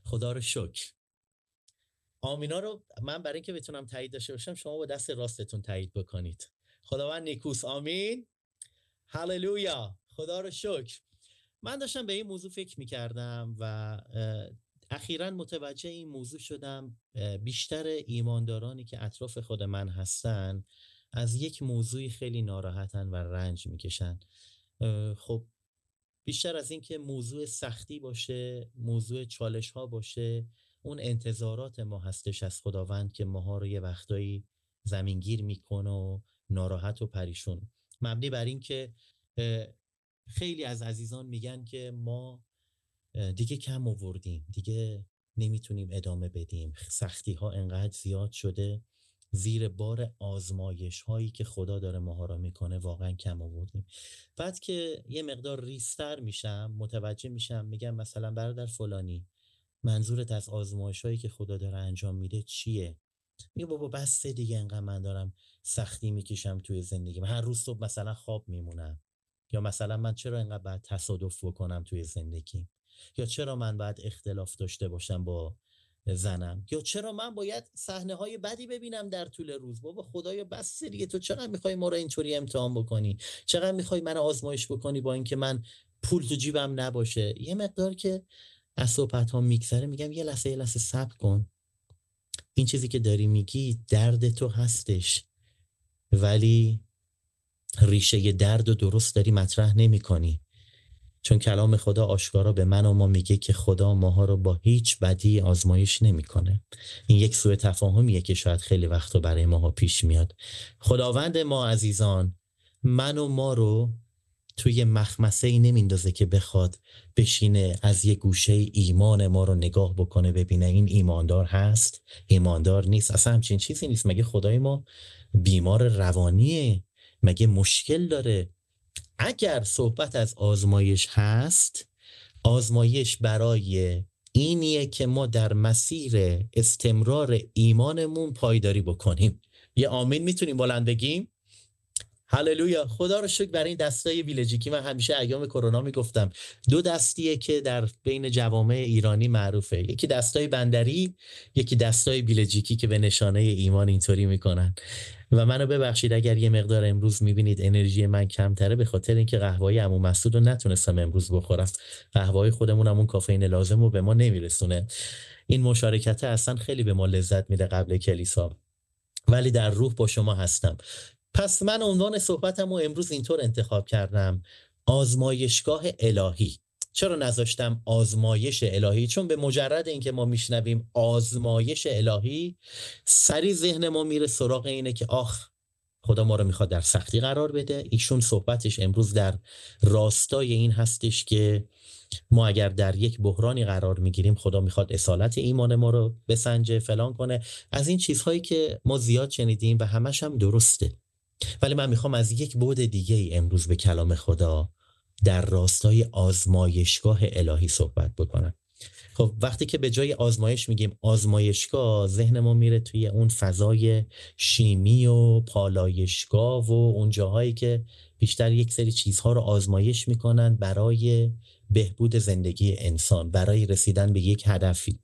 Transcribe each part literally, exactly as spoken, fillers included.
خدا رو شکر. آمینا رو من برای اینکه بتونم تایید داشته باشم شما با دست راستتون تایید بکنید. خداوند نیکوست. آمین. هللویا. خدا رو شکر. من داشتم به این موضوع فکر می‌کردم و اخیراً متوجه این موضوع شدم. بیشتر ایماندارانی که اطراف خود من هستن از یک موضوعی خیلی ناراحتن و رنج میکشن. خب بیشتر از این که موضوع سختی باشه، موضوع چالش ها باشه، اون انتظارات ما هستش از خداوند که ماها رو یه وقتایی زمینگیر میکنه و ناراحت و پریشون. مبنی بر این که خیلی از عزیزان میگن که ما دیگه کم آوردیم، دیگه نمیتونیم ادامه بدیم، سختی ها انقدر زیاد شده، زیر بار آزمایش هایی که خدا داره ماها را میکنه واقعا کم آوردیم. بعد که یه مقدار ریستر میشم متوجه میشم، میگم مثلا برادر فلانی منظورت از آزمایش هایی که خدا داره انجام میده چیه؟ میگه بابا بسته دیگه، انقدر من دارم سختی میکشم توی زندگیم، هر روز صبح مثلا خواب میمونم، یا مثلا من چرا اینقدر باید تصادف بکنم توی زندگیم، یا چرا من باید اختلاف داشته باشم با زنم، یا چرا من باید صحنه های بدی ببینم در طول روز. بابا خدایا بس دیگه، تو چقدر میخوای ما رو اینطوری امتحان بکنی؟ چقدر میخوای من آزمایش بکنی با اینکه من پول تو جیبم نباشه؟ یه مقدار که از صحبت ها میگذره میگم یه لحظه یه لحظه صبر کن. این چیزی که داری میگی درد تو هستش، ولی ریشه درد رو درست داری مطرح نمی کنی. چون کلام خدا آشکارا به من و ما میگه که خدا ماها رو با هیچ بدی آزمایش نمیکنه. این یک سوء تفاهمیه که شاید خیلی وقتا برای ماها پیش میاد. خداوند ما عزیزان من و ما رو توی مخمسه ای نمیندازه که بخواد بشینه از یه گوشه ایمان ما رو نگاه بکنه ببینه این ایماندار هست ایماندار نیست. اصلا همچین چیزی نیست. مگه خدای ما بیمار روانیه؟ مگه مشکل داره؟ اگر صحبت از آزمایش هست، آزمایش برای اینیه که ما در مسیر استمرار ایمانمون پایداری بکنیم. یه آمین میتونیم بلند بگیم؟ هللویا. خدا رو شکر برای این دستای بیلژیکی. من همیشه ایام کرونا میگفتم دو دستیه که در بین جوامع ایرانی معروفه، یکی دستای بندری، یکی دستای بیلژیکی که به نشانه ایمان اینطوری میکنن. و منو ببخشید اگر یه مقدار امروز میبینید انرژی من کمتره، به خاطر اینکه قهوه‌ای عمو مسعود رو نتونستم امروز بخورم. قهوه‌ای خودمون همون کافئین لازم رو به ما نمیرسونه. این مشارکت اصلا خیلی به ما لذت میده قبل کلیسا، ولی در روح با شما هستم. پس من عنوان صحبتم رو امروز اینطور انتخاب کردم: آزمایشگاه الهی. چرا نذاشتم آزمایش الهی؟ چون به مجرد اینکه ما میشنویم آزمایش الهی سری ذهن ما میره سراغ اینه که آخ خدا ما رو میخواد در سختی قرار بده. ایشون صحبتش امروز در راستای این هستش که ما اگر در یک بحرانی قرار میگیریم خدا میخواد اصالت ایمان ما رو بسنجه، فلان کنه، از این چیزهایی که ما زیاد شنیدیم و همش هم درسته. ولی من میخوام از یک بعد دیگه ای امروز به کلام خدا در راستای آزمایشگاه الهی صحبت بکنم. خب وقتی که به جای آزمایش میگیم آزمایشگاه، ذهن ما میره توی اون فضای شیمی و پالایشگاه و اون جاهایی که بیشتر یک سری چیزها رو آزمایش میکنن برای بهبود زندگی انسان، برای رسیدن به یک هدفی.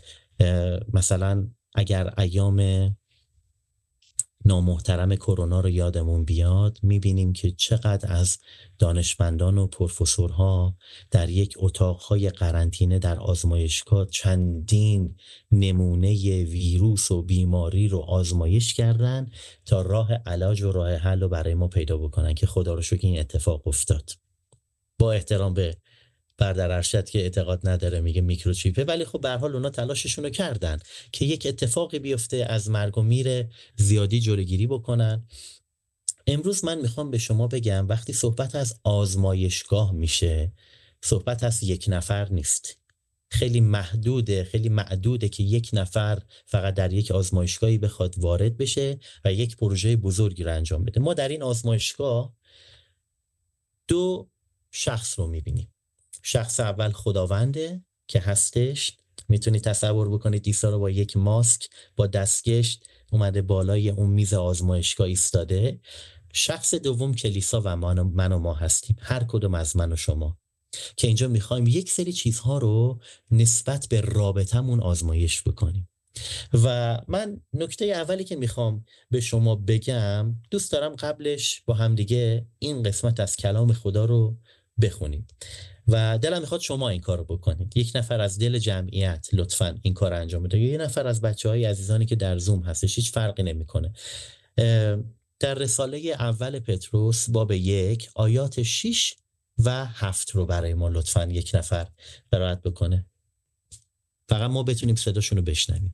مثلا اگر ایام نامحترم کرونا رو یادمون بیاد، میبینیم که چقدر از دانشمندان و پروفسورها در یک اتاقهای قرنطینه در آزمایشگاه چندین نمونه ویروس و بیماری رو آزمایش کردن تا راه علاج و راه حل رو برای ما پیدا بکنن که خدا رو شکر این اتفاق افتاد. با احترام به برادر ارشد که اعتقاد نداره میگه میکروچیپه، ولی خب به هر حال اونا تلاششون رو کردن که یک اتفاقی بیفته از مرگ و میر زیادی جلوگیری بکنن. امروز من میخوام به شما بگم وقتی صحبت از آزمایشگاه میشه، صحبت از یک نفر نیست. خیلی محدوده، خیلی معدوده که یک نفر فقط در یک آزمایشگاهی بخواد وارد بشه و یک پروژه بزرگی رو انجام بده. ما در این آزمایشگاه دو شخص رو میبینیم. شخص اول خداونده که هستش، میتونی تصور بکنید عیسی رو با یک ماسک با دستکش اومده بالای اون میز آزمایشگاه ایستاده. شخص دوم کلیسا و من و, من و ما هستیم، هر کدوم از من و شما. که اینجا میخوایم یک سری چیزها رو نسبت به رابطمون آزمایش بکنیم. و من نکته اولی که میخوام به شما بگم، دوست دارم قبلش با همدیگه این قسمت از کلام خدا رو بخونیم و دلم میخواد شما این کار رو بکنید. یک نفر از دل جمعیت لطفاً این کار رو انجام بده، یا یک نفر از بچه های عزیزانی که در زوم هستش، هیچ فرقی نمیکنه. در رساله اول پتروس باب یک آیات شش و هفت رو برای ما لطفاً یک نفر قرائت بکنه، فقط ما بتونیم صداشون رو بشنویم.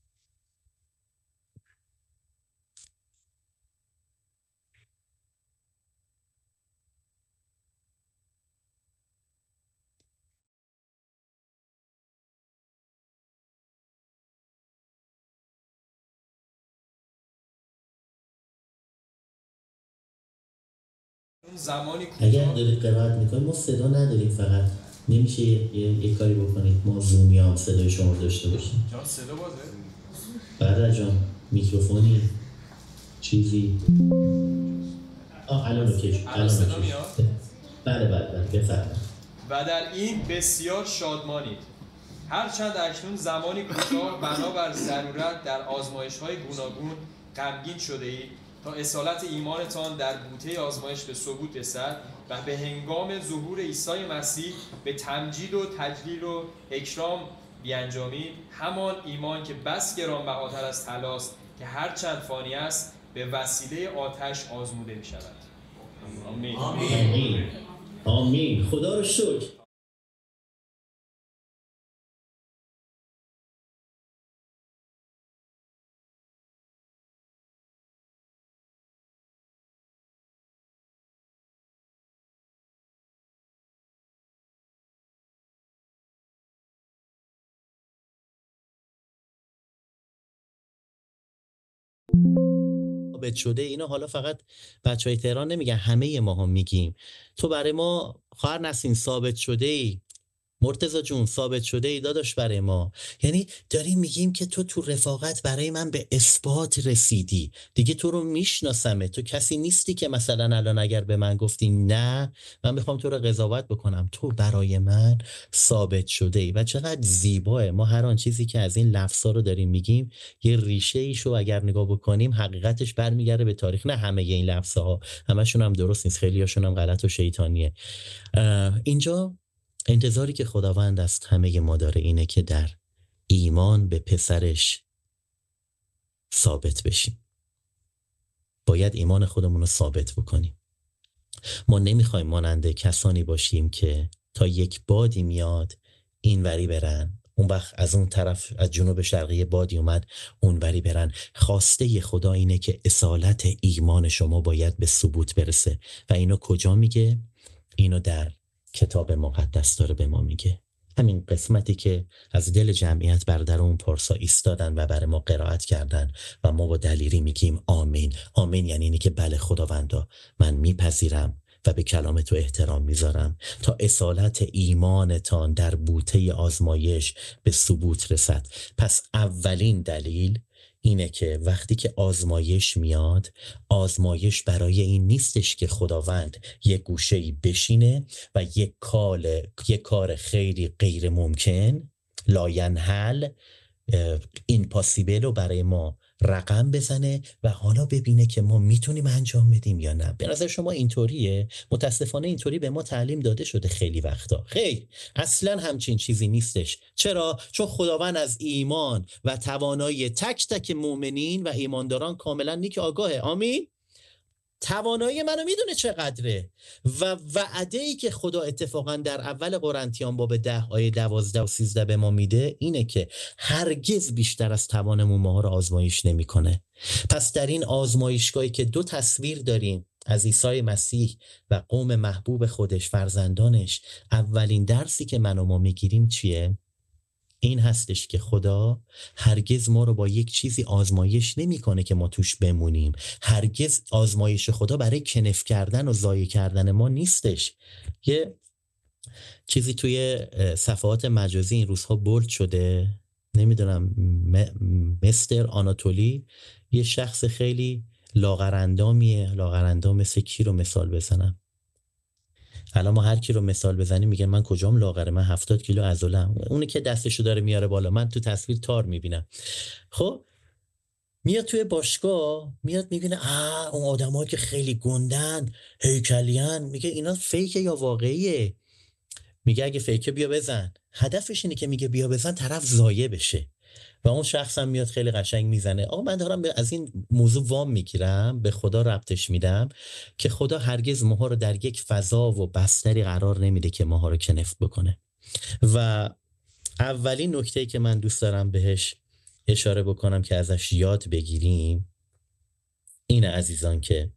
زمانی اگر دارید قرائت میکنید ما صدا نداریم، فقط نمیشه یه, یه،, یه کاری بکنید ما زومی هم صدای شما داشته باشیم. جان صدا بازه؟ برادر جان میکروفونی چیزی؟ آه الان اوکی. الان صدا میاد؟ بله بله بله بفرمایید. و در این بسیار شادمانید، هرچند اکنون زمانی کوتاه بنابر ضرورت در آزمایش‌های گوناگون غمگین شده اید تا اصالت ایمانتان در بوته آزمایش به ثبوت رسد و به هنگام ظهور عیسی مسیح به تمجید و تجلیل و اکرام بیانجامید. همان ایمان که بس گرانبهاتر از طلاست که هرچند فانی است به وسیله آتش آزموده می شود. آمین. آمین. آمین. خدا رو شکر. ثابت شده اینا حالا فقط بچهای تهران نمیگن، همه ما هم میگیم. تو برای ما خواهر نسیم ثابت شده ای، مرتضی جون ثابت شده ای داداش برای ما. یعنی داریم میگیم که تو تو رفاقت برای من به اثبات رسیدی، دیگه تو رو میشناسمه، تو کسی نیستی که مثلا الان اگر به من گفتی نه من میخوام تو رو قضاوت بکنم، تو برای من ثابت شده ای. و چقدر زیباه، ما هر آن چیزی که از این لفظا رو داریم میگیم یه ریشه ایشو اگر نگاه بکنیم حقیقتش برمیگرده به تاریخ. نه همه این لفظا همشون هم درست نیست، خیلی هاشون هم غلط و شیطانیه. اینجا انتظاری که خداوند از همه ما داره اینه که در ایمان به پسرش ثابت بشیم. باید ایمان خودمون رو ثابت بکنیم. ما نمیخوایم مانند کسانی باشیم که تا یک بادی میاد این وری برن، اون وقت از اون طرف از جنوب شرقی بادی اومد اون وری برن. خواسته خدا اینه که اصالت ایمان شما باید به ثبوت برسه و اینو کجا میگه؟ اینو در کتاب مقدس داره به ما میگه. همین قسمتی که از دل جمعیت بر در اون پارسا ایستادن و برای ما قرائت کردن و ما با دلیری میگیم آمین. آمین یعنی اینی که بله خداوندا من میپذیرم و به کلام تو احترام میذارم تا اصالت ایمانتان در بوته آزمایش به ثبوت رسد. پس اولین دلیل اینه که وقتی که آزمایش میاد، آزمایش برای این نیستش که خداوند یک گوشه‌ای بشینه و یک کار یک کار خیلی غیر ممکن لاینحل ایمپاسیبل رو برای ما رقم بزنه و حالا ببینه که ما میتونیم انجام بدیم یا نه. به نظر شما اینطوریه؟ متاسفانه اینطوری به ما تعلیم داده شده خیلی وقتا. خیر، اصلا همچین چیزی نیستش. چرا؟ چون خداوند از ایمان و توانایی تک تک مؤمنین و ایمانداران کاملا نیک آگاهه. آمین. توانایی منو میدونه چقدره و وعده ای که خدا اتفاقا در اول قرنتیان باب ده آیه دوازده و سیزده به ما میده اینه که هرگز بیشتر از توانمون ما رو آزمایش نمیکنه. پس در این آزمایشگاهی که دو تصویر داریم از عیسی مسیح و قوم محبوب خودش، فرزندانش، اولین درسی که من و ما میگیریم چیه؟ این هستش که خدا هرگز ما رو با یک چیزی آزمایش نمیکنه که ما توش بمونیم. هرگز آزمایش خدا برای کنف کردن و ضایع کردن ما نیستش. یه چیزی توی صفحات مجازی این روزها بولد شده، نمیدونم م- مستر آناتولی، یه شخص خیلی لاغرندامیه. لاغرندام مثل کی رو مثال بزنم؟ الان ما هر کی رو مثال بزنیم میگه من کجام لاغره، من هفتاد کیلو عضله‌ام. اونی که دستشو داره میاره بالا، من تو تصویر تار میبینم. خب میاد توی باشگاه، میاد میبینه آ اون آدمایی که خیلی گندن، هیکلیان، میگه اینا فیکه یا واقعیه؟ میگه اگه فیکه بیا بزن. هدفش اینه که میگه بیا بزن طرف ضایع بشه و اون شخص هم میاد خیلی قشنگ میزنه. آقا من دارم از این موضوع وام میگیرم، به خدا ربطش میدم که خدا هرگز ماها رو در یک فضا و بستری قرار نمیده که ماها رو کنفت بکنه. و اولین نکته‌ای که من دوست دارم بهش اشاره بکنم که ازش یاد بگیریم اینه عزیزان که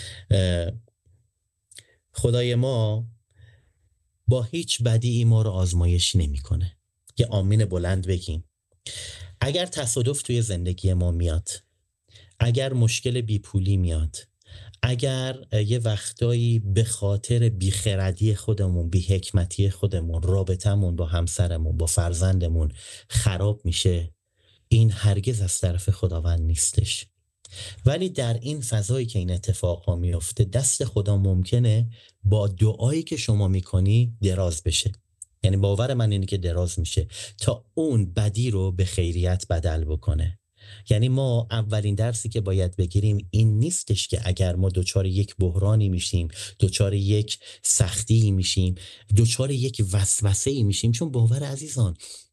خدای ما با هیچ بدی ما رو آزمایش نمیکنه. یه آمین بلند بگیم. اگر تصادف توی زندگی ما میاد، اگر مشکل بیپولی میاد، اگر یه وقتایی به خاطر بیخردی خودمون، بی‌حکمتی خودمون، رابطمون با همسرمون، با فرزندمون خراب میشه، این هرگز از طرف خداوند نیستش. ولی در این فضایی که این اتفاق ها میفته، دست خدا ممکنه با دعایی که شما میکنی دراز بشه. یعنی باور من اینه که دراز میشه تا اون بدی رو به خیریت بدل بکنه. یعنی ما اولین درسی که باید بگیریم این نیستش که اگر ما دوچار یک بحرانی میشیم، دوچار یک سختی میشیم، دوچار یک وسوسه‌ای میشیم. چون باور عزیزان،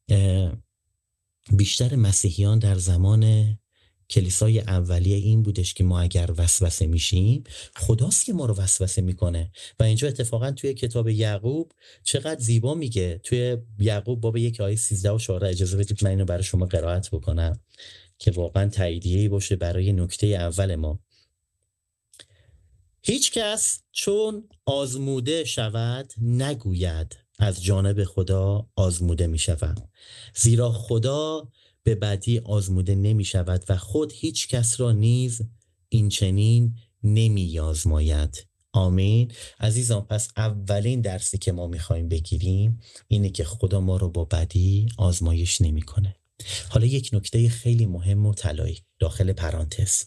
بیشتر مسیحیان در زمان کلیسای اولیه این بودش که ما اگر وسوسه میشیم، خداست که ما رو وسوسه میکنه. و اینجا اتفاقا توی کتاب یعقوب چقدر زیبا میگه. توی یعقوب باب یک آیه سیزده و چهارده، اجازه بدید من اینو برای شما قرائت بکنم که واقعا تاییدیه‌ای باشه برای نکته اول ما. هیچ کس چون آزموده شود نگوید از جانب خدا آزموده می شود، زیرا خدا به بدی آزموده نمی شود و خود هیچ کس را نیز این چنین نمی آزماید. آمین. عزیزان، پس اولین درسی که ما می خواهیم بگیریم اینه که خدا ما رو با بدی آزمایش نمی کنه. حالا یک نکته خیلی مهم و طلایی داخل پرانتز،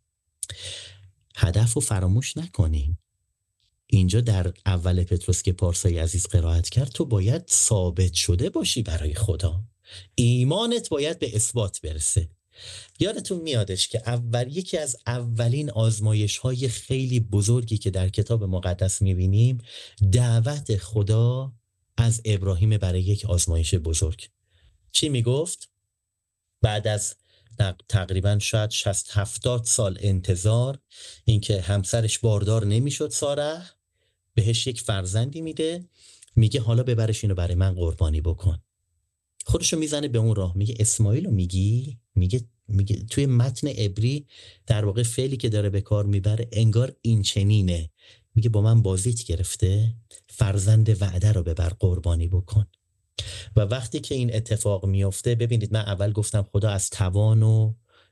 هدف رو فراموش نکنیم. اینجا در اول پتروس که پارسای عزیز قرائت کرد، تو باید ثابت شده باشی برای خدا، ایمانت باید به اثبات برسه. یادتون میادش که اول یکی از اولین آزمایش های خیلی بزرگی که در کتاب مقدس میبینیم دعوت خدا از ابراهیم برای یک آزمایش بزرگ. چی میگفت؟ بعد از تقریبا شاید شصت هفتاد سال انتظار، اینکه همسرش باردار نمیشد، ساره بهش یک فرزندی میده، میگه حالا ببرش اینو برای من قربانی بکن. خودشو میزنه به اون راه، میگه اسماعیلو میگی؟ میگه میگه توی متن عبری در واقع فعلی که داره به کار میبره انگار این چنینه، میگه با من بازیت گرفته، فرزند وعده رو ببر قربانی بکن. و وقتی که این اتفاق میفته، ببینید من اول گفتم خدا از توان و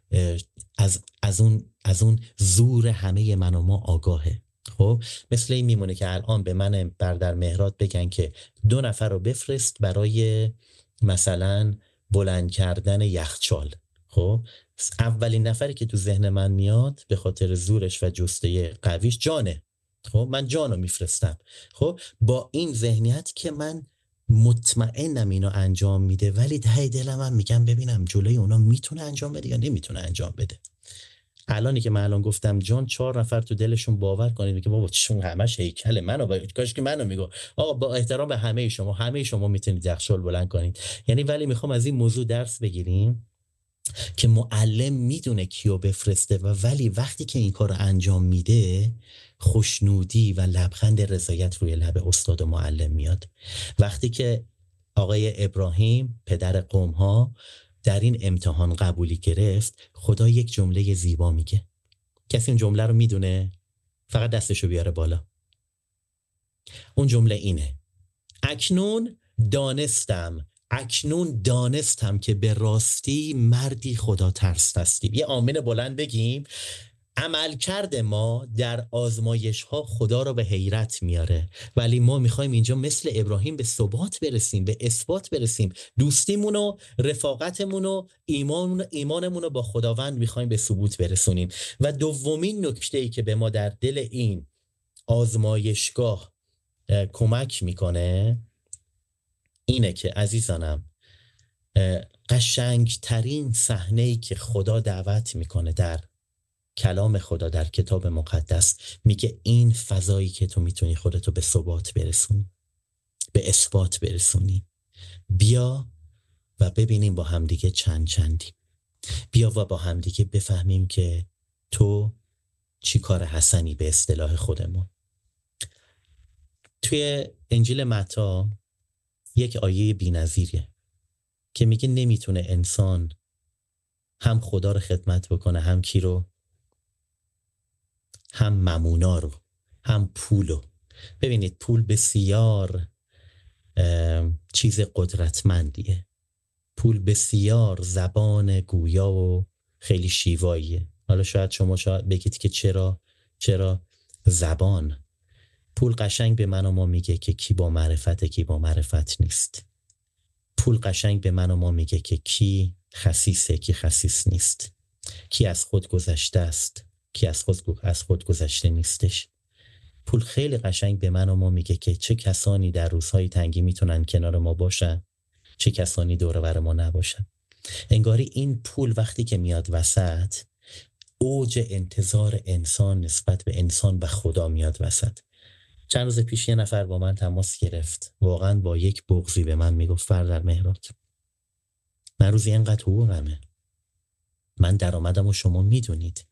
از از اون از اون زور همه من و ما آگاهه. خب مثل این میمونه که الان به من بردر مهراد بگن که دو نفر رو بفرست برای مثلا بلند کردن یخچال. خب اولین نفری که تو ذهن من میاد به خاطر زورش و جسته قویش جانه. خب من جانو میفرستم. خب با این ذهنیت که من مطمئنم اینو انجام میده، ولی ته دلم هم میگم ببینم جلوی اونا میتونه انجام بده یا نمیتونه انجام بده. الانی که من الان گفتم جان، چهار نفر تو دلشون باور کنید میگه بابا چون همش هیکل منو با... کاش که منو میگه آقا با احترام به همه شما، همه شما میتونید یخچال بلند کنید. یعنی ولی میخوام از این موضوع درس بگیریم که معلم میدونه کیو بفرسته و ولی وقتی که این کارو انجام میده خوشنودی و لبخند رضایت روی لب استاد و معلم میاد. وقتی که آقای ابراهیم پدر قوم ها در این امتحان قبولی گرفت، خدا یک جمله زیبا میگه. کسی اون جمله رو میدونه؟ فقط دستشو بیاره بالا. اون جمله اینه: اکنون دانستم اکنون دانستم که به راستی مردی خدا ترس هستی. یه آمین بلند بگیم. عملکرد ما در آزمایش ها خدا رو به حیرت میاره، ولی ما میخوایم اینجا مثل ابراهیم به ثبات برسیم، به اثبات برسیم. دوستیمون و رفاقتمون و ایمان ایمانمون رو با خداوند میخوایم به ثبوت برسونیم. و دومین نکته ای که به ما در دل این آزمایشگاه کمک میکنه اینه که عزیزانم، قشنگترین صحنه‌ای که خدا دعوت میکنه در کلام خدا در کتاب مقدس، میگه این فضایی که تو میتونی خودتو به ثبات برسونی، به اثبات برسونی، بیا و ببینیم با همدیگه چند چندی، بیا و با همدیگه بفهمیم که تو چی کار حسنی به اصطلاح خودمون. توی انجیل متی یک آیه بی‌نظیره که میگه نمیتونه انسان هم خدا رو خدمت بکنه، هم کی رو؟ هم ممونا رو، هم پول رو. ببینید پول بسیار چیز قدرتمندیه، پول بسیار زبان گویا و خیلی شیواییه. حالا شاید شما شاید بگید که چرا چرا زبان؟ پول قشنگ به من و ما میگه که کی با معرفت، کی با معرفت نیست. پول قشنگ به من و ما میگه که کی خسیسه، کی خسیس نیست، کی از خود گذشته است، کی از خود از خود گذشته نیستش. پول خیلی قشنگ به من و ما میگه که چه کسانی در روزهای تنگی میتونن کنار ما باشن، چه کسانی دور و بر ما نباشن. انگاری این پول وقتی که میاد وسط، اوج انتظار انسان نسبت به انسان و خدا میاد وسط. چند روز پیش یه نفر با من تماس گرفت، واقعا با یک بغضی به من میگفت فرزر مهراد، من روزی اینقدر حقوقمه، من درآمدم و شما میدونید.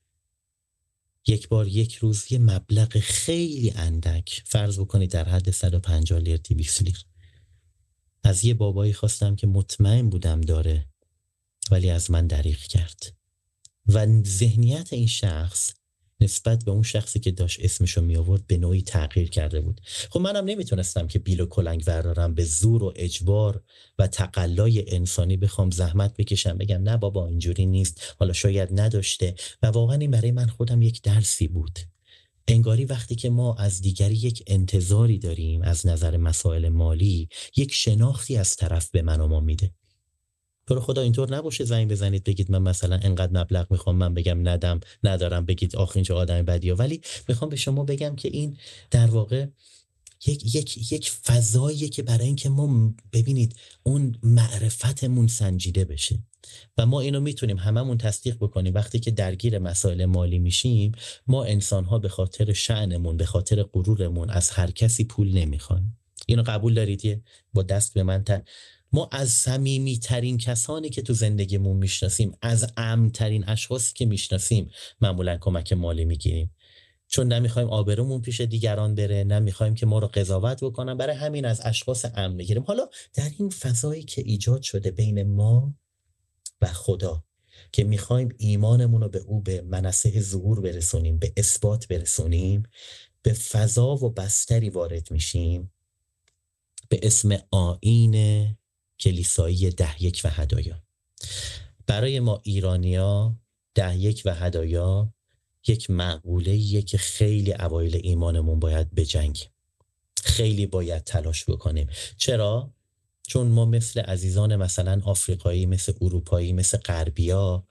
یک بار یک روز یه مبلغ خیلی اندک، فرض بکنید در حد صد و پنجاه لیر دویست لیر، از یه بابایی خواستم که مطمئن بودم داره ولی از من دریغ کرد و ذهنیت این شخص نسبت به اون شخصی که داشت اسمشو می آورد به نوعی تغییر کرده بود. خب منم نمیتونستم که بیل و کلنگ بردارم، به زور و اجبار و تقلای انسانی بخوام زحمت بکشم بگم نه بابا اینجوری نیست، حالا شاید نداشته. و واقعا این برای من خودم یک درسی بود. انگاری وقتی که ما از دیگری یک انتظاری داریم از نظر مسائل مالی، یک شناختی از طرف به من و ما میده. تو رو خدا اینطور نباشه زنگ بزنید بگید من مثلا انقدر مبلغ میخوام، من بگم ندم ندارم، بگید آخ این چه آدم بدیه. ولی میخوام به شما بگم که این در واقع یک یک یک فضاییه که برای اینکه ما ببینید اون معرفتمون سنجیده بشه و ما اینو میتونیم هممون تصدیق بکنیم. وقتی که درگیر مسائل مالی میشیم، ما انسان‌ها به خاطر شأنمون، به خاطر غرورمون از هر کسی پول نمیخوایم. اینو قبول دارید؟ با دست به من تن. ما از صمیمی ترین کسانی که تو زندگیمون میشناسیم، از امن ترین اشخاصی که میشناسیم، معمولا کمک مالی میگیریم، چون نمیخوایم آبرومون پیش دیگران بره، نمیخوایم که ما رو قضاوت بکنن، برای همین از اشخاص امن میگیریم. حالا در این فضایی که ایجاد شده بین ما و خدا که میخوایم ایمانمون رو به او به منصه ظهور برسونیم، به اثبات برسونیم، به فضا و بستری وارد میشیم به اسم آیین کلیسایی ده یک و هدایا. برای ما ایرانیا ده یک و هدایا یک مقوله‌ایه که خیلی اوایل ایمانمون باید بجنگیم، خیلی باید تلاش بکنیم. چرا؟ چون ما مثل عزیزان مثلا آفریقایی، مثل اروپایی، مثل غربیا،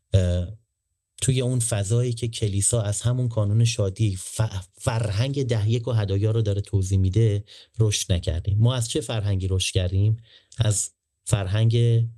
توی اون فضایی که کلیسا از همون کانون شادی فرهنگ ده یک و هدایا رو داره توضیح میده رشد نکردیم. ما از چه فرهنگی رشد کردیم؟ از فرهنگ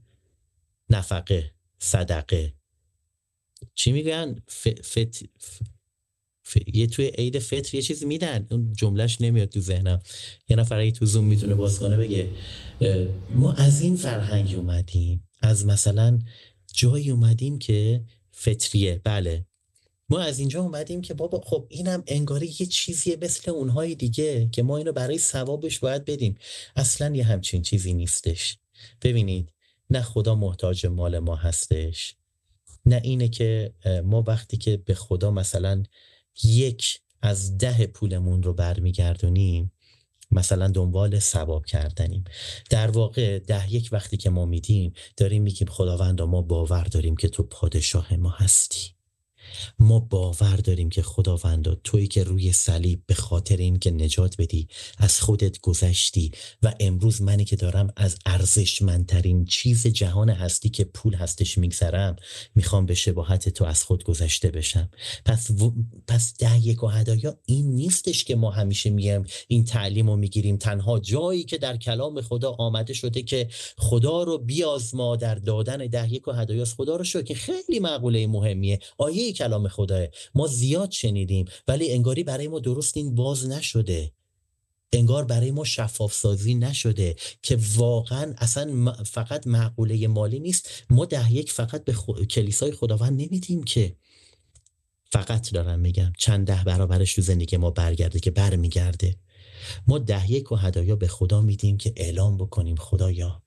نفقه، صدقه، چی میگن؟ ف... فت... ف... ف... یه توی عید فطر یه چیزی میدن، اون جملهش نمیاد تو ذهنم، یه نفر اگه تو زوم میتونه باز کنه بگه. ما از این فرهنگ اومدیم، از مثلا جایی اومدیم که فطریه، بله ما از اینجا اومدیم که بابا خب اینم انگاری یه چیزیه مثل اونهای دیگه که ما اینو برای ثوابش باید بدیم. اصلا یه همچین چیزی نیستش. ببینید، نه خدا محتاج مال ما هستش، نه اینه که ما وقتی که به خدا مثلا یک از ده پولمون رو برمیگردونیم مثلا دنبال ثواب کردنیم. در واقع ده یک وقتی که ما میدیم داریم میگیم خداوندا ما باور داریم که تو پادشاه ما هستی، ما باور داریم که خداوندا تویی که روی صلیب به خاطر این که نجات بدی از خودت گذشتی و امروز منی که دارم از ارزشمندترین چیز جهان هستی که پول هستش میگذرم، میخوام به شباهت تو از خود گذشته بشم. پس و... پس ده یک و هدایا این نیستش که ما همیشه میگیم این تعلیم رو میگیریم تنها جایی که در کلام خدا آمده شده که خدا رو بیازما در دادن ده یک و هدایاست. خدا رو شکر که خیلی مقوله مهمیه، آیه کلام خداه ما زیاد شنیدیم ولی انگاری برای ما درست این باز نشده، انگار برای ما شفاف سازی نشده که واقعا اصلا فقط معقوله مالی نیست. ما ده یک فقط به خو... کلیسای خداوند نمیدیم که فقط دارم میگم چند ده برابرش تو زندگی ما برگرده که برمیگرده. ما ده یک و هدایا به خدا میدیم که اعلام بکنیم خدایا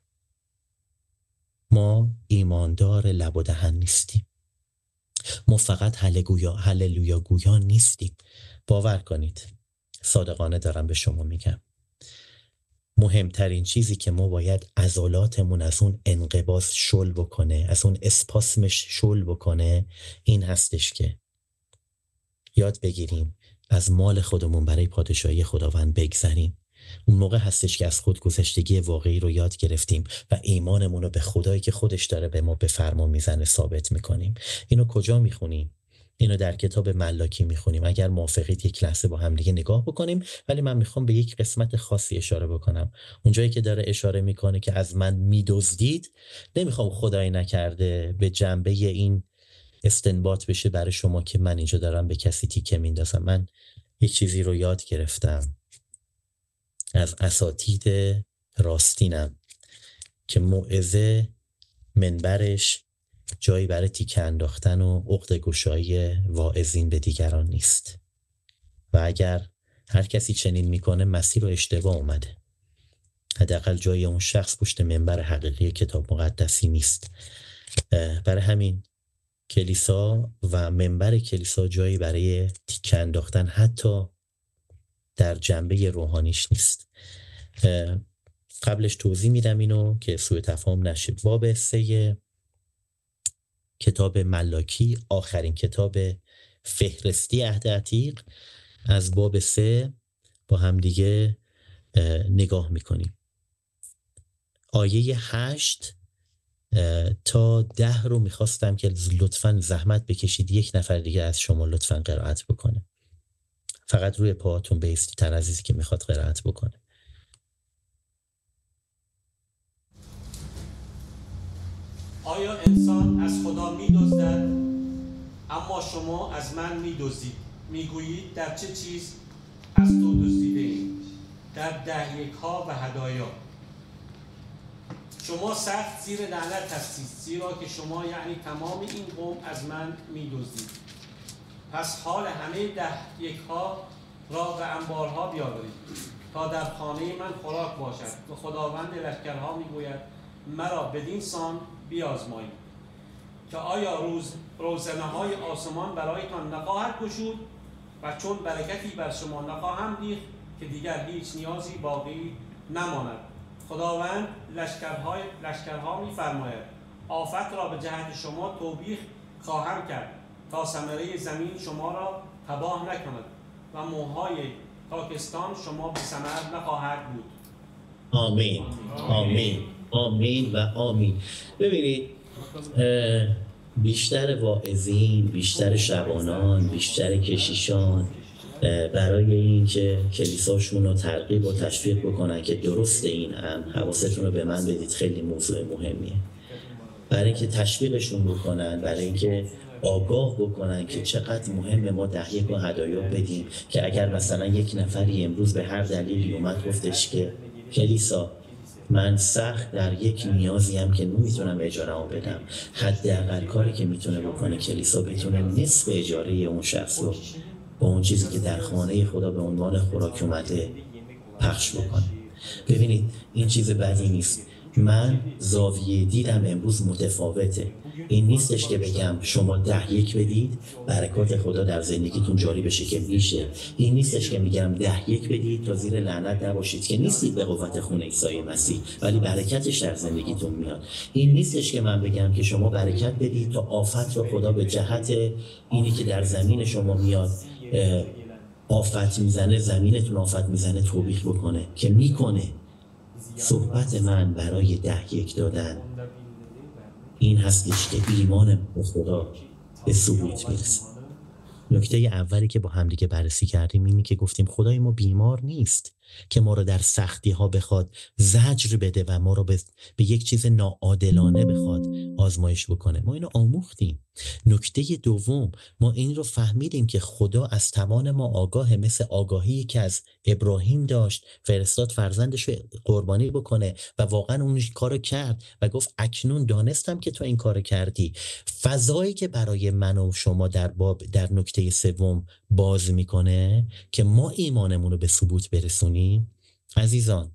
ما ایماندار لب و دهن نیستیم، ما فقط هللویا هللویا گویان نیستیم. باور کنید صادقانه دارم به شما میگم مهمترین چیزی که ما باید عضلاتمون از اون انقباض شل بکنه، از اون اسپاسمش شل بکنه، این هستش که یاد بگیریم از مال خودمون برای پادشاهی خداوند بگذریم. اون موقع هستش که از خود گذشتگی واقعی رو یاد گرفتیم و ایمانمون رو به خدایی که خودش داره به ما به فرمان میزنه ثابت میکنیم. اینو کجا میخونیم؟ اینو در کتاب ملاکی میخونیم. اگر موافقید یک لحظه با هم دیگه نگاه بکنیم، ولی من میخوام به یک قسمت خاصی اشاره بکنم. اونجایی که داره اشاره میکنه که از من میدزدید، نمیخوام خدای نکرده به جنبه این استنباط بشه برای شما که من اینجا دارم به کسی تیکه میندازم. من یک چیزی رو یاد گرفتم از اساتید راستینم که موعظه منبرش جایی برای تیکه انداختن و عقد گشایی واعظین به دیگران نیست و اگر هر کسی چنین میکنه مسیر رو اشتباه اومده. حداقل جای اون شخص پشت منبر حقیقی کتاب مقدسی نیست. برای همین کلیسا و منبر کلیسا جایی برای تیکه انداختن حتی در جنبه روحانیش نیست. قبلش توضیح میدم اینو که سوء تفاهم نشه. باب سه کتاب ملاکی، آخرین کتاب فهرستی عهد عتیق، از باب سه با هم دیگه نگاه میکنیم. آیه هشت تا ده رو میخواستم که لطفاً زحمت بکشید یک نفر دیگه از شما لطفاً قرائت بکنه. فقط روی پاهاتون بایستی تر عزیزی که میخواد قرائت بکنه. آیا انسان از خدا می‌دزدد؟ اما شما از من می‌دزدید. میگویید در چه چیز از تو دزدیده‌ایم؟ در ده یک‌ها و هدایا. شما سخت زیر لعنت هستید، زیرا که شما یعنی تمام این قوم از من می‌دزدید. پس حال همه ده یک‌ها را به انبارها بیاورید تا در خانه من خوراک باشد. و خداوند لشکرها میگوید مرا بدین سان بیازمایید که آیا روز روزنه های آسمان برایتان نخواهد گشود و چون برکتی بر شما نخواهم ریخت که دیگر هیچ نیازی باقی نماند. خداوند لشکرهای لشکرها میفرماید آفت را به جهت شما توبیخ خواهم کرد تا ثمره زمین شما را تباه نکند و موهای تاکستان شما به ثمر نخواهد بود. آمین آمین آمین و آمین. ببینید بیشتر واعظین، بیشتر شبانان، بیشتر کشیشان برای این که کلیساشون رو ترغیب و تشویق بکنن که درست این هم حواستون رو به من بدید، خیلی موضوع مهمیه. برای اینکه تشویقشون بکنن، برای اینکه آگاه بکنن که چقدر مهمه ما ده یک و هدایا بدیم، که اگر مثلا یک نفری امروز به هر دلیلی اومد گفتش که کلیسا من سخت در یک نیازی هم که نمیتونم اجاره‌مو بدم، حداقل کاری که میتونه بکنه کلیسا بتونه نصف اجاره اون شخص رو با اون چیزی که در خانه خدا به عنوان خوراک اومده پخش بکنه. ببینید این چیز بدی نیست. من زاویه دیدم امروز متفاوته. این نیستش که بگم شما ده یک بدید برکات خدا در زندگیتون جاری بشه که میشه. این نیستش که میگم ده یک بدید تا زیر لعنت نباشید که نیستید به قوت خون عیسی مسیح، ولی برکتش در زندگیتون میاد. این نیستش که من بگم که شما برکت بدید تا آفت رو خدا به جهت اینی که در زمین شما میاد آفت میزنه، زمینتون آفت میزنه توبیخ بکنه که میکنه. صحبت من برای ده یک دادن این هستش که ایمان به خدا به ثبوت میرسه. نکته اولی که با همدیگه بررسی کردیم اینی که گفتیم خدای ما بیمار نیست که ما رو در سختی ها بخواد زجر بده و ما رو به, به یک چیز ناعادلانه بخواد آزمایش بکنه. ما اینو آموختیم. نکته دوم، ما این رو فهمیدیم که خدا از توان ما آگاهه، مثل آگاهی که از ابراهیم داشت، فرستاد فرزندش رو قربانی بکنه و واقعا اون کارو کرد و گفت اکنون دانستم که تو این کارو کردی. فضایی که برای من و شما در باب در نکته سوم باز میکنه که ما ایمانمون رو به ثبوت برسونیم. عزیزان،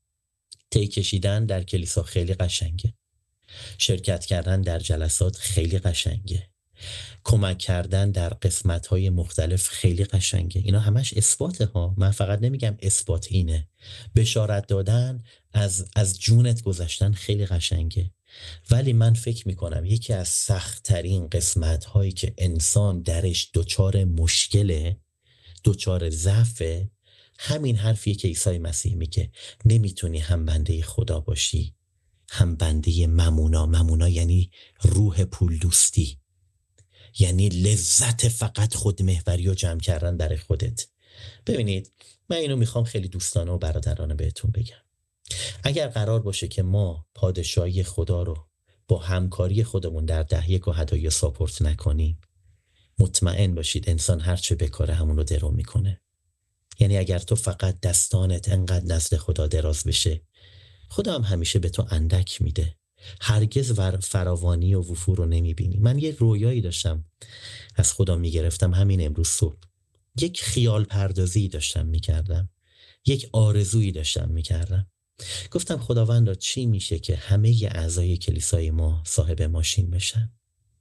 طی کشیدن در کلیسا خیلی قشنگه، شرکت کردن در جلسات خیلی قشنگه، کمک کردن در قسمت‌های مختلف خیلی قشنگه. اینا همش اثباته ها. من فقط نمیگم اثبات اینه. بشارت دادن، از از جونت گذشتن خیلی قشنگه. ولی من فکر میکنم یکی از سخت‌ترین قسمت‌هایی که انسان درش دچار مشکله، دچار ضعفه، همین حرفیه که عیسی مسیح میگه نمیتونی هم بنده خدا باشی هم بنده ممونا. ممونا یعنی روح پول دوستی، یعنی لذت فقط خودمحوری و جمع کردن برای خودت. ببینید، من اینو میخوام خیلی دوستانه و برادرانه بهتون بگم. اگر قرار باشه که ما پادشاهی خدا رو با همکاری خودمون در ده یک و هدایا ساپورت نکنیم، مطمئن باشید انسان هرچه بکاره همون رو درو میکنه. یعنی اگر تو فقط دستانت انقدر نزد خدا دراز بشه، خدا هم همیشه به تو اندک میده. هرگز فراوانی و وفور رو نمیبینی. من یه رویایی داشتم از خدا میگرفتم همین امروز صبح. یک خیال پردازی داشتم میکردم، یک آرزویی داشتم میکردم. گفتم خداوندا چی میشه که همه ی اعضای کلیسای ما صاحب ماشین بشن؟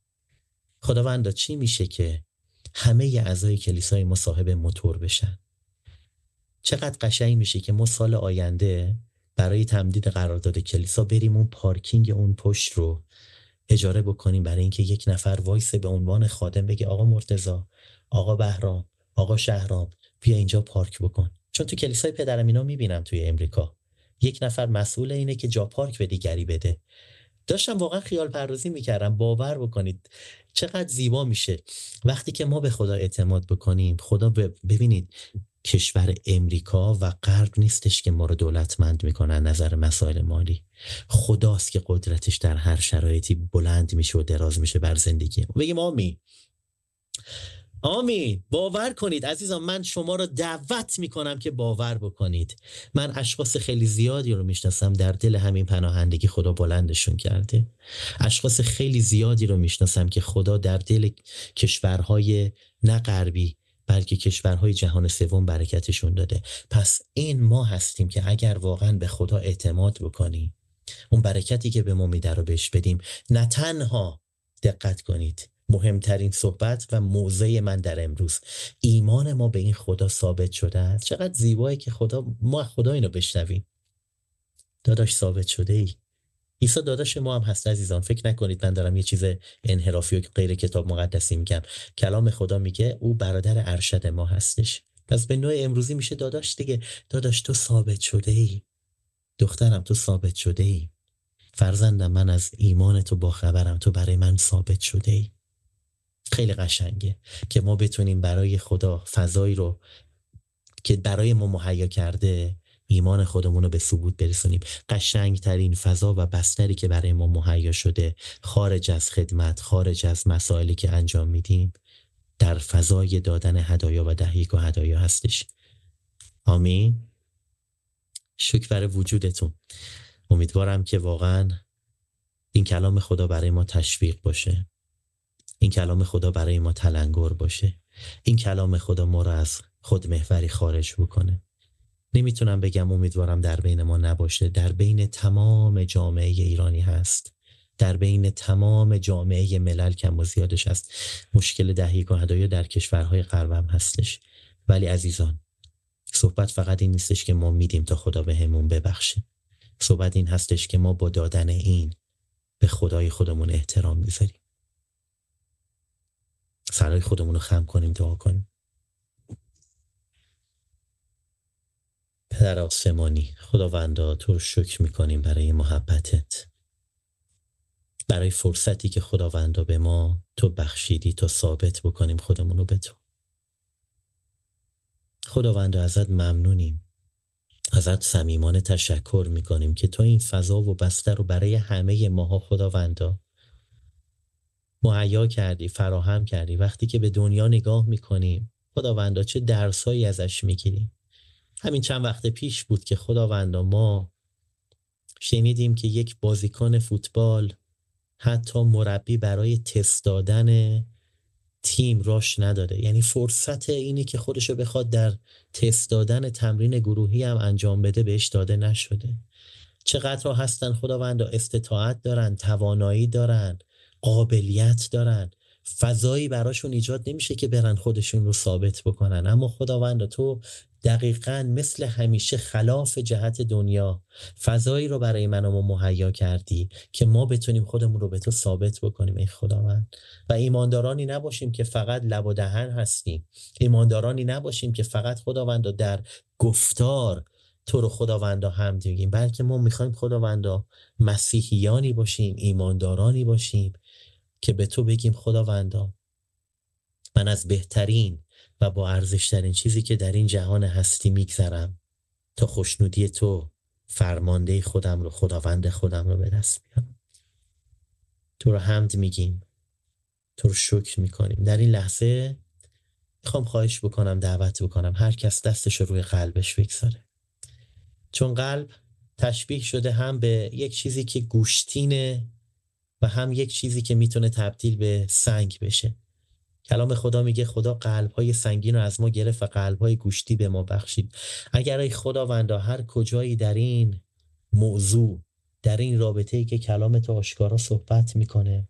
خداوندا چی میشه که همه ی اعضای کلیسای ما صاحب موتور بشن؟ چقدر قشنگ میشه که ما سال آینده برای تمدید قرارداد کلیسا بریم اون پارکینگ اون پشت رو اجاره بکنیم برای اینکه یک نفر وایسه به عنوان خادم بگه آقا مرتضی، آقا بهرام، آقا شهرام بیا اینجا پارک بکن. چون تو کلیسای پدرم اینا میبینم توی امریکا یک نفر مسئول اینه که جا پارک به دیگری بده. داشتم واقعا خیال پردازی میکردم. باور بکنید چقدر زیبا میشه وقتی که ما به خدا اعتماد بکنیم. خدا ببینید کشور امریکا و غرب نیستش که ما رو دولتمند میکنن نظر مسائل مالی. خداست که قدرتش در هر شرایطی بلند میشه و دراز میشه بر زندگی. بگیم آمین. آمین. باور کنید عزیزان، من شما رو دعوت میکنم که باور بکنید. من اشخاص خیلی زیادی رو میشناسم در دل همین پناهندگی خدا بلندشون کرده. اشخاص خیلی زیادی رو میشناسم که خدا در دل کشورهای نه غربی بلکه کشورهای جهان سوم برکتشون داده. پس این ما هستیم که اگر واقعا به خدا اعتماد بکنیم، اون برکتی که به ما میده رو بهش بدیم. نه تنها، دقت کنید، مهمترین صحبت و موضع من در امروز، ایمان ما به این خدا ثابت شده است. چقدر زیبایی که خدا ما خدا اینو بشنویم. داداش ثابت شده ای. عیسی داداش ما هم هست عزیزان. فکر نکنید من دارم یه چیز انحرافی و غیر کتاب مقدسی میگم. کلام خدا میگه او برادر ارشد ما هستش. پس به نوع امروزی میشه داداش دیگه. داداش تو ثابت شده ای. دخترم تو ثابت شده ای. فرزندم من از ایمان تو باخبرم، تو برای من ثابت شده ای. خیلی قشنگه که ما بتونیم برای خدا فضایی رو که برای ما مهیا کرده ایمان خودمون رو به ثبوت برسونیم. قشنگترین فضا و بستری که برای ما مهیا شده خارج از خدمت، خارج از مسائلی که انجام میدیم، در فضای دادن هدایا و ده یک و هدایا هستش. آمین. شکر بر وجودتون. امیدوارم که واقعا این کلام خدا برای ما تشویق باشه. این کلام خدا برای ما تلنگر باشه. این کلام خدا ما رو از خودمحوری خارج بکنه. نمیتونم بگم امیدوارم در بین ما نباشه. در بین تمام جامعه ایرانی هست، در بین تمام جامعه ملل کم و زیادش هست. مشکل دهیک و هدایا در کشورهای غرب هم هستش. ولی عزیزان، صحبت فقط این نیستش که ما میدیم تا خدا به همون ببخشه. صحبت این هستش که ما با دادن این به خدای خودمون احترام میذاریم. سرای خودمون رو خم کنیم، دعا کنیم. پدر آسمانی، خداوندا تو رو شکر میکنیم برای محبتت، برای فرصتی که خداوندا به ما تو بخشیدی تا ثابت بکنیم خودمون رو به تو. خداوندا ازت ممنونیم، ازت صمیمانه تشکر میکنیم که تو این فضا و بستر رو برای همه ماها خداوندا مهیا کردی، فراهم کردی. وقتی که به دنیا نگاه میکنیم خداوندا چه درسایی ازش میگیریم. همین چند وقت پیش بود که خداوندا ما شنیدیم که یک بازیکن فوتبال حتی مربی برای تست دادن تیم راش نداده. یعنی فرصت اینی که خودشو بخواد در تست دادن تمرین گروهی هم انجام بده بهش داده نشده. چقدر را هستن خداوندا، استطاعت دارن، توانایی دارن، قابلیت دارن، فضایی براشون ایجاد نمیشه که برن خودشون رو ثابت بکنن. اما خداوندا تو دقیقاً مثل همیشه خلاف جهت دنیا فضایی رو برای من و ما مهیا کردی که ما بتونیم خودمون رو به تو ثابت بکنیم ای خداوند. و ایماندارانی نباشیم که فقط لب و دهن هستیم، ایماندارانی نباشیم که فقط خداوندا در گفتار تو رو خداوندا حمد میگیم، بلکه ما میخوایم خداوندا مسیحیانی باشیم، ایماندارانی باشیم که به تو بگیم خداوندا من از بهترین و با ارزشترین چیزی که در این جهان هستی میگذرم تا خوشنودی تو، فرمانده خودم رو، خداوند خودم رو به دست بیارم. تو رو حمد میگیم، تو رو شکر میکنیم. در این لحظه میخوام خواهش بکنم، دعوت بکنم هر کس دستش رو روی قلبش بگذاره، چون قلب تشبیه شده هم به یک چیزی که گوشتینه و هم یک چیزی که میتونه تبدیل به سنگ بشه. کلام خدا میگه خدا قلب‌های سنگین رو از ما گرفت و قلب‌های گوشتی به ما بخشید. اگر ای خداوندا هر کجایی در این موضوع، در این رابطه‌ای که کلام تو آشکارا صحبت میکنه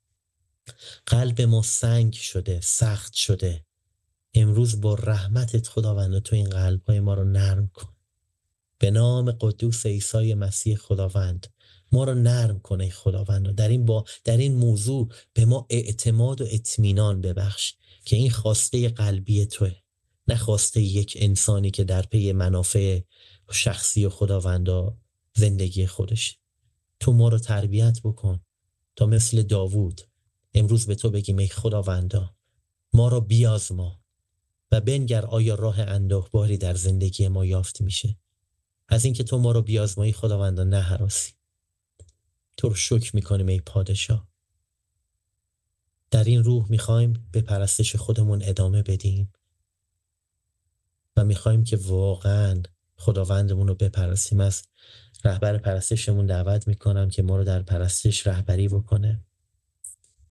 قلب ما سنگ شده، سخت شده، امروز با رحمتت خداوندا تو این قلب‌های ما رو نرم کن. به نام قدوس عیسی مسیح خداوند ما رو نرم کنه خداوند. در این با در این موضوع به ما اعتماد و اطمینان ببخش که این خواسته قلبی توه، نه خواسته یک انسانی که در پی منافع شخصی و خداوندا زندگی خودش. تو ما رو تربیت بکن تا مثل داوود امروز به تو بگیم ای خداوندا ما رو بیازما و بنگر آیا راه اندوهباری در زندگی ما یافت میشه. از اینکه تو ما رو بیازمایی خداوندا نهراسی. تو رو شکر میکنیم ای پادشاه. در این روح میخوایم به پرستش خودمون ادامه بدیم و میخوایم که واقعا خداوندمون رو بپرستیم. از رهبر پرستشمون دعوت میکنم که ما رو در پرستش رهبری بکنه.